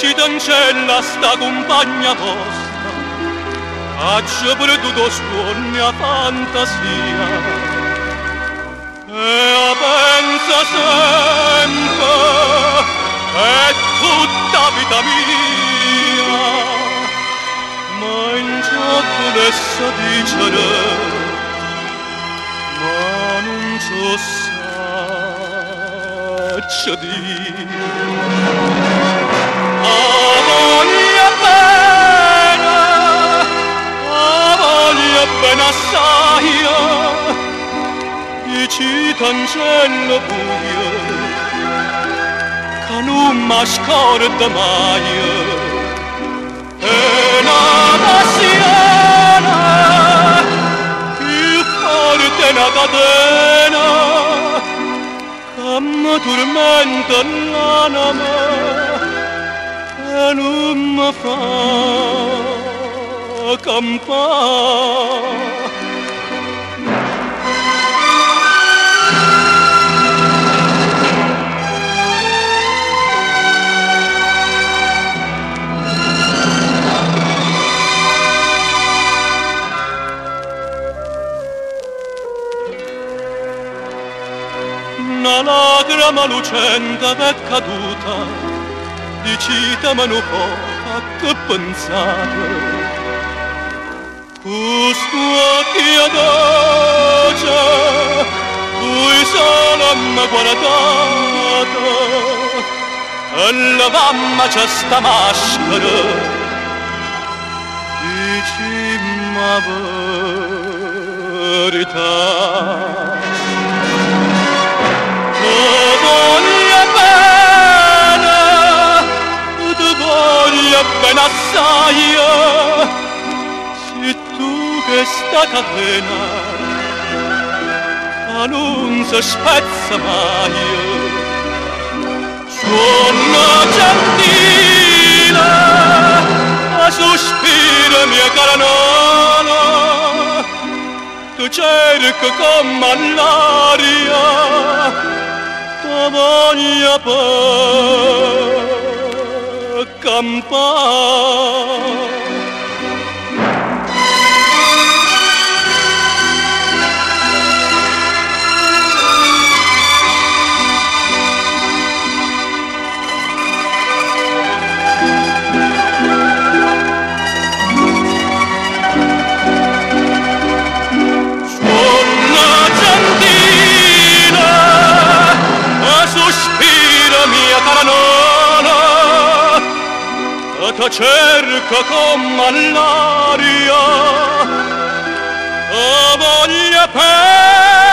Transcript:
ci cancella sta compagna vostra, faccio perduto sogno a fantasia, e pensa sempre, è tutta vita mia, ma in gioco adesso dicere, ma non so saccia dire. Assai, dici cancello buio, che non mi scorda mai, è una passione più forte una catena, che mi tormenta l'anima e non mi fa campare. Una lagrima lucente è caduta, dicitamelo poco che pensate. Questo occhio dolce, cui solo mi guardate, e la mamma c'è sta maschera, dicimi la verità. Ben assai, se tu che sta catena che non si spezza mai, sono gentile a sospiro mia cara nonna, tu cerchi come l'aria, tu voglia per campare. Sono gentile a sospiro mia cara nonna, ti cerco come l'aria, voglia per